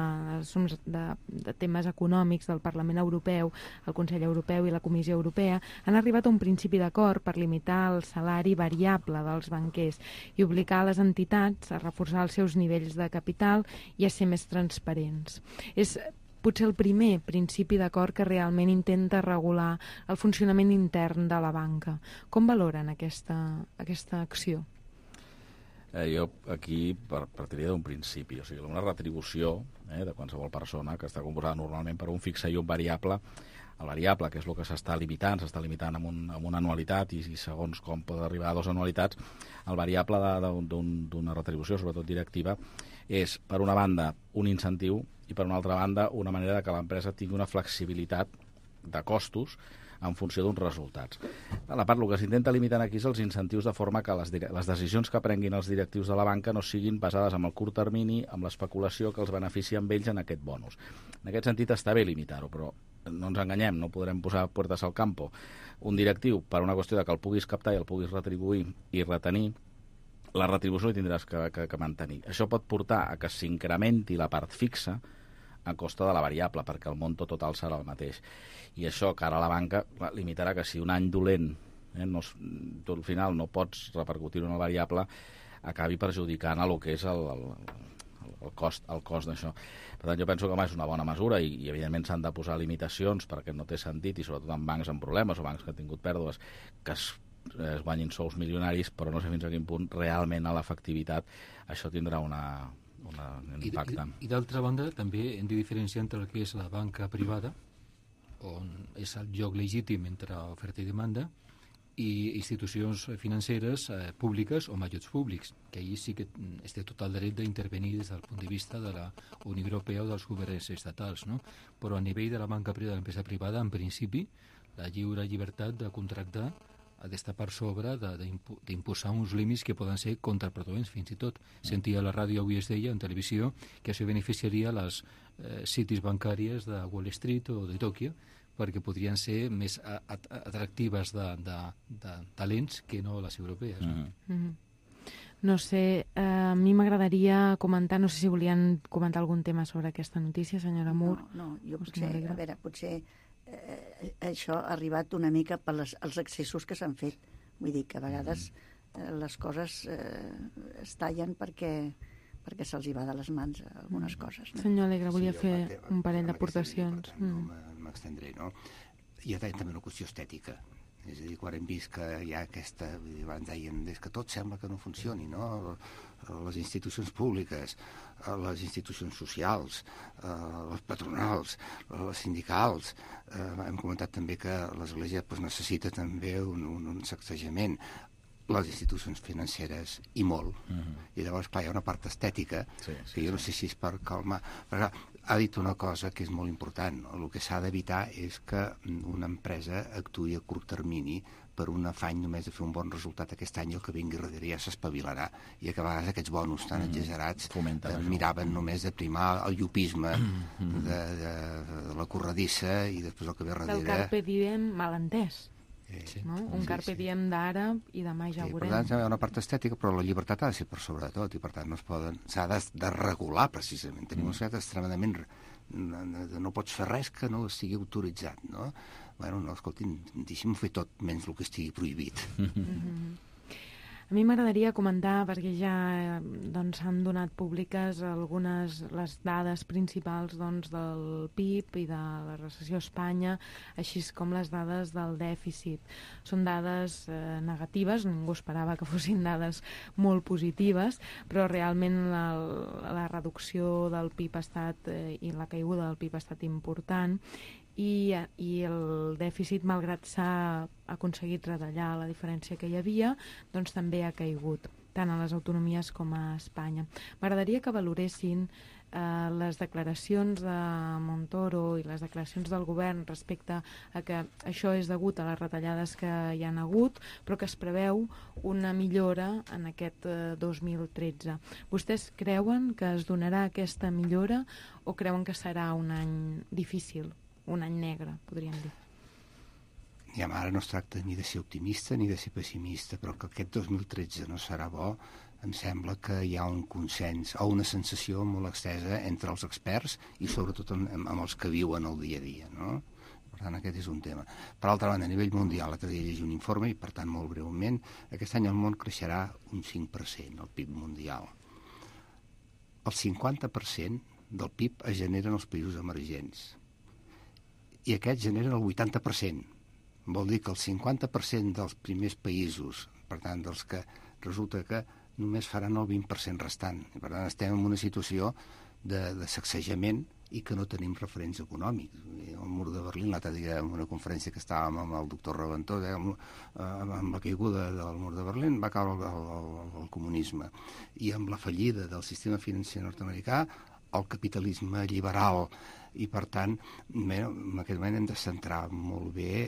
de Temes Econòmics del Parlament Europeu, el Consell Europeu i la Comissió Europea han arribat a un principi d'acord per limitar el salari variable dels banquers i obligar les entitats a reforçar els seus nivells de capital i a ser més transparents. És potser el primer principi d'acord que realment intenta regular el funcionament intern de la banca. Com valoren aquesta acció? Jo aquí partiria d'un principi, o sigui, una retribució de qualsevol persona que està composada normalment per un fixe i un variable. El variable, que és el que s'està limitant amb una anualitat i segons com pot arribar a 2 anualitats, el variable d'una retribució, sobretot directiva, és, per una banda, un incentiu i, per una altra banda, una manera que l'empresa tingui una flexibilitat de costos en funció d'uns resultats. A la part, el que s'intenta limitar aquí és els incentius, de forma que les decisions que prenguin els directius de la banca no siguin basades en el curt termini, amb l'especulació que els beneficia amb ells en aquest bonus. En aquest sentit està bé limitar-ho, però no ens enganyem, no podrem posar puertas al campo. Un directiu, per una qüestió de que el puguis captar i el puguis retribuir i retenir, la retribució hi tindràs que mantenir. Això pot portar a que s'incrementi la part fixa a costa de la variable, perquè el monto total serà el mateix. I això, cara a la banca, limitarà que si un any dolent, tu al final no pots repercutir-ho en el variable, acabi perjudicant el que és el cost d'això. Per tant, jo penso que és una bona mesura i evidentment s'han de posar limitacions perquè no té sentit, i sobretot en bancs amb problemes o bancs que han tingut pèrdues, que es guanyin sous milionaris, però no sé fins a quin punt realment a l'efectivitat això tindrà un impacte. I d'altra banda, també hem de diferenciar entre el que és la banca privada, on és el joc legítim entre oferta i demanda, i institucions financeres públiques o amb ajuts públics, que allí sí que es té tot el dret d'intervenir des del punt de vista de la Unió Europea o dels governs estatals, no? Però a nivell de la banca privada, de l'empresa privada, en principi, la llibertat de contractar ha d'estar per sobre d'imposar uns límits que poden ser contraproduents, fins i tot. Sentia a la ràdio, avui es deia, en televisió, que això beneficiaria les cities bancàries de Wall Street o de Tòquio, perquè podrien ser més atractives de talents que no les europees. No sé, a mi m'agradaria comentar, no sé si volien comentar algun tema sobre aquesta notícia, senyora Mur. No, jo potser això ha arribat una mica per els excessos que s'han fet. Vull dir que a vegades les coses es tallen perquè se'ls hi va de les mans algunes coses. No? Senyor Alegre, volia fer un parell d'aportacions. No m'extendré, no? Hi ha també una qüestió estètica. És a dir, quan hem vist que hi ha aquesta... Abans dèiem, és que tot sembla que no funcioni, no? Les institucions públiques, les institucions socials, les patronals, les sindicals. Hem comentat també que l'Església necessita també un sacsejament. les institucions financeres i molt. I llavors, clar, hi ha una part estètica que jo no sé si és per calmar. Però ha dit una cosa que és molt important. El que s'ha d'evitar és que una empresa actuï a curt termini per un afany només de fer un bon resultat aquest any, el que vingui darrere ja s'espavilarà. I que a vegades aquests bonus tan exagerats miraven només de primar el llopisme de la corredissa i després el que ve darrere... Del carpe diem malentès. No? Un carpe diem d'ara i demà ja ho veurem. Per tant, hi ha una part estètica, però la llibertat ha de ser per sobre de tot, i per tant s'ha de regular, precisament. Tenim una societat extremadament... No pots fer res que no estigui autoritzat, no? Bueno, no, escolti'm, deixi'm fer tot menys el que estigui prohibit. A mi m'agradaria comentar, perquè ja s'han donat públiques les dades principals del PIB i de la recessió a Espanya, així com les dades del dèficit. Són dades negatives, ningú esperava que fossin dades molt positives, però realment la reducció del PIB ha estat, i la caiguda del PIB ha estat important, i el dèficit, malgrat s'ha aconseguit retallar la diferència que hi havia, doncs també ha caigut, tant a les autonomies com a Espanya. M'agradaria que valoressin les declaracions de Montoro i les declaracions del govern respecte a que això és degut a les retallades que hi han hagut, però que es preveu una millora en aquest 2013. Vostès creuen que es donarà aquesta millora o creuen que serà un any difícil? Un any negre, podríem dir. I ara no es tracta ni de ser optimista ni de ser pessimista, però que aquest 2013 no serà bo, em sembla que hi ha un consens o una sensació molt extesa entre els experts i sobretot amb els que viuen el dia a dia, no? Per tant, aquest és un tema. Per altra banda, a nivell mundial, l'altre dia llegir un informe i, per tant, molt breument, aquest any el món creixerà un 5%, el PIB mundial. El 50% del PIB es genera en els països emergents. I aquests generen el 80%. Vol dir que el 50% dels primers països, per tant, dels que resulta que només faran el 20% restant. I, per tant, estem en una situació de sacsejament i que no tenim referents econòmics. El mur de Berlín, l'altre dia en una conferència que estàvem amb el doctor Reventós, amb la caiguda del mur de Berlín va caure el comunisme. I amb la fallida del sistema financer nord-americà, el capitalisme liberal. I, per tant, en aquest moment hem de centrar molt bé.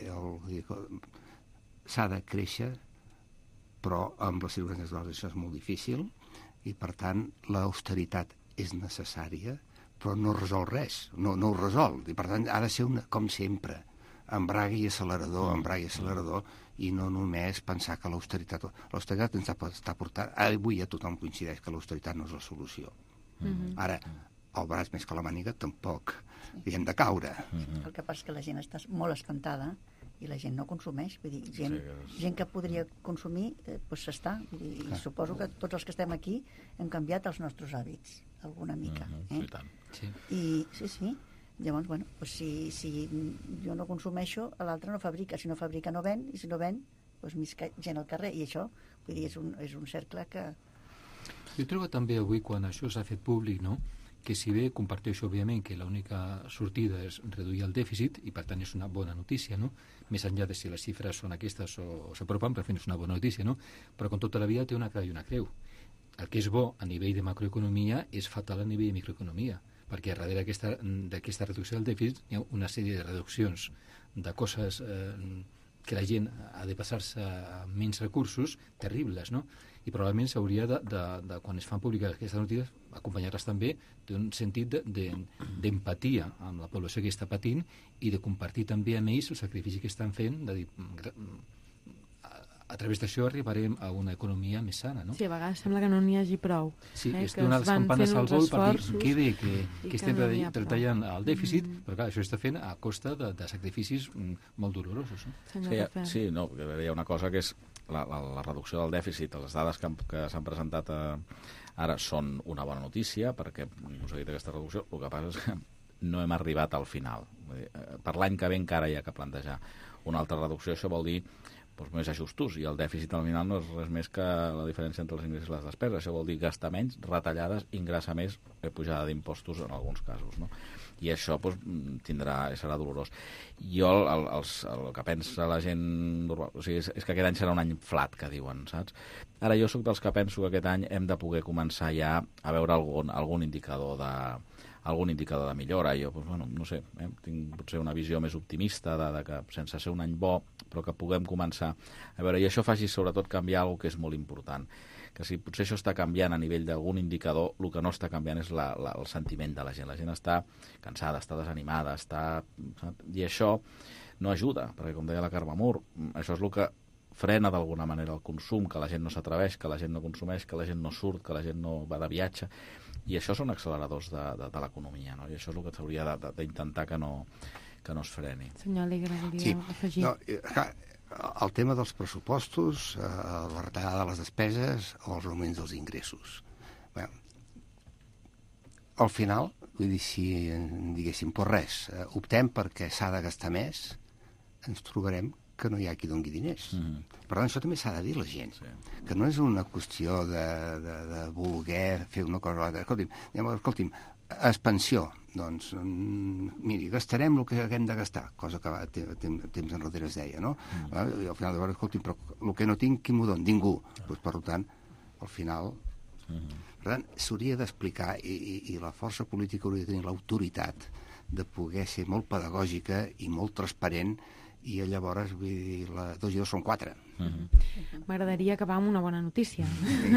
S'ha de créixer, però amb les circumstàncies actuals això és molt difícil, i, per tant, l'austeritat és necessària, però no resol res, no ho resol. I, per tant, ha de ser, com sempre, embrague i accelerador, i no només pensar que l'austeritat ens està portant... Avui ja tothom coincideix que l'austeritat no és la solució. Ara, el braç més que la màniga tampoc, i hem de caure. El que passa és que la gent està molt espantada i la gent no consumeix. Vull dir, gent que podria consumir, doncs s'està. I suposo que tots els que estem aquí hem canviat els nostres hàbits, alguna mica. Sí, tant. Sí. Llavors, bueno, doncs si jo no consumeixo, l'altre no fabrica. Si no fabrica, no ven, i si no ven, doncs més gent al carrer. I això, vull dir, és un cercle que... Jo trobo també avui, quan això s'ha fet públic, no?, que si bé comparteixo, òbviament, que l'única sortida és reduir el dèficit, i per tant és una bona notícia, no?, més enllà de si les xifres són aquestes o s'apropen, per fi és una bona notícia, no?, però com tota la vida té una cara i una creu. El que és bo a nivell de macroeconomia és fatal a nivell de microeconomia, perquè darrere d'aquesta reducció del dèficit hi ha una sèrie de reduccions de coses que la gent ha de passar-se a menys recursos terribles, no?, i probablement s'hauria de, quan es fan públiques aquestes notícies, acompanyar-les també d'un sentit d'empatia amb la població que està patint i de compartir també amb ells el sacrifici que estan fent, de dir, a través d'això arribarem a una economia més sana, no? Sí, a vegades sembla que no n'hi hagi prou. Sí, és donar les campanes al vol per dir que bé que estem retallant el dèficit, però clar, això està fent a costa de sacrificis molt dolorosos. Sí, no, hi ha una cosa que és la reducció del dèficit. Les dades que s'han presentat ara són una bona notícia, perquè hem aconseguit aquesta reducció. El que passa és que no hem arribat al final. Per l'any que ve encara hi ha que plantejar una altra reducció. Això vol dir més ajustos, i el dèficit al final no és res més que la diferència entre els ingressos i les despeses. Això vol dir gastar menys, retallades, ingressar més, pujada d'impostos en alguns casos, no? I això serà dolorós. Jo el que pensa la gent, o sigui, és que aquest any serà un any flat, que diuen, saps? Ara jo sóc dels que penso que aquest any hem de poder començar ja a veure algun indicador de millora. Jo, no sé, tinc potser una visió més optimista de que sense ser un any bo, però que puguem començar a veure, i això faci sobretot canviar alguna que és molt important, que si potser això està canviant a nivell d'algun indicador, el que no està canviant és el sentiment de la gent. La gent està cansada, està desanimada, i això no ajuda, perquè com deia la Carme Mur, això és el que frena d'alguna manera el consum, que la gent no s'atreveix, que la gent no consumeix, que la gent no surt, que la gent no va de viatge, i això són acceleradors de l'economia, no? I això és el que s'hauria d'intentar que no es freni. Senyor Alegre, volia afegir. El tema dels pressupostos, la retallada de les despeses o els augments dels ingressos. Bé, al final, vull dir, si diguéssim, optem perquè s'ha de gastar més, ens trobarem que no hi ha qui doni diners. Per tant, això també s'ha de dir a la gent, que no és una qüestió de voler fer una cosa o l'altra. Escolti'm, expansió, doncs, miri, gastarem el que haguem de gastar, cosa que temps enrere es deia, no? I al final, escolti'm, però el que no tinc, qui m'ho dona? Ningú. Doncs, per tant, al final... Per tant, s'hauria d'explicar, i la força política hauria de tenir l'autoritat de poder ser molt pedagògica i molt transparent, i llavors, vull dir, 2 i 2 són 4. M'agradaria acabar amb una bona notícia.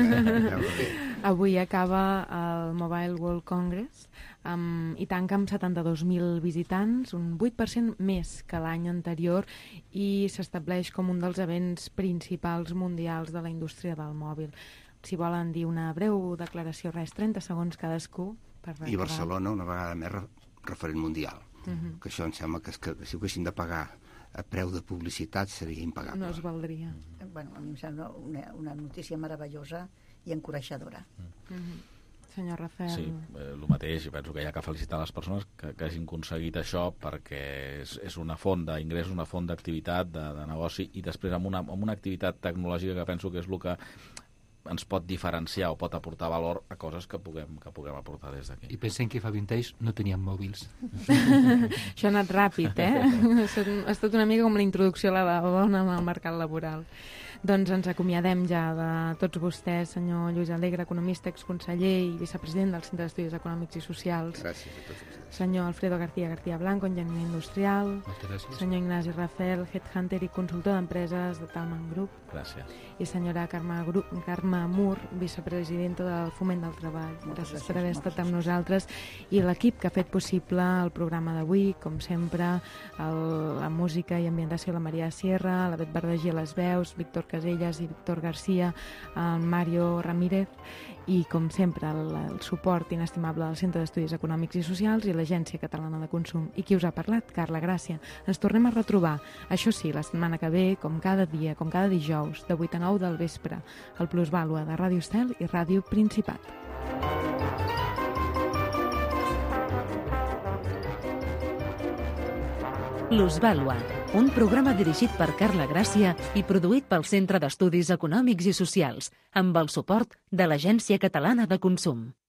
Avui acaba el Mobile World Congress i tanca amb 72.000 visitants, un 8% més que l'any anterior, i s'estableix com un dels events principals mundials de la indústria del mòbil. Si volen dir una breu declaració, 30 segons cadascú. I Barcelona, una vegada més, referent mundial. Que això em sembla que si ho haguessin de pagar a preu de publicitat seria impagable. No es valdria. Bueno, a mi em sembla una notícia meravellosa i encoratjadora. Senyor Rafel. Sí, el mateix, i penso que hi ha que felicitar les persones que hagin aconseguit això, perquè és una font d'ingressos, una font d'activitat, de negoci, i després amb una activitat tecnològica que penso que és el que ens pot diferenciar o pot aportar valor a coses que puguem aportar des d'aquí. I pensem que fa 20 anys no teníem mòbils. Això ha anat ràpid, Ha estat una mica com la introducció a la dona al mercat laboral. Doncs ens acomiadem ja de tots vostès, senyor Lluís Alegre, economista, exconseller i vicepresident del Centre d'Estudis Econòmics i Socials. Gràcies a tots vostès. Senyor Alfredo García Blanco, enginyer industrial. Moltes gràcies. Senyor Ignasi Rafel, headhunter i consultor d'empreses de Talman Group. Gràcies. I senyora Carme Mur, vicepresidenta del Foment del Treball. Gràcies per haver estat amb nosaltres. I l'equip que ha fet possible el programa d'avui, com sempre, la música i ambientació, la Maria Sierra, la Bet Verdaguer a les veus, Víctor Casellas i Víctor Garcia, el Mario Ramírez, i, com sempre, el suport inestimable del Centre d'Estudis Econòmics i Socials i l'Agència Catalana de Consum. I qui us ha parlat? Carla Gràcia. Ens tornem a retrobar, això sí, la setmana que ve, com cada dia, com cada dijous, de 8 a 9 del vespre, al Plusvàlua de Ràdio Estel i Ràdio Principat. Plusvàlua, un programa dirigit per Carla Gràcia i produït pel Centre d'Estudis Econòmics i Socials, amb el suport de l'Agència Catalana de Consum.